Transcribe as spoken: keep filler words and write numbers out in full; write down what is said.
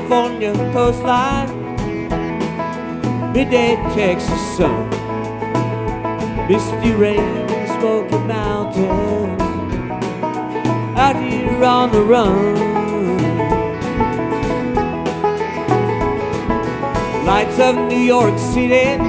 California coastline, midday Texas sun, misty rain, Smoky Mountains, out here on the run. Lights of New York City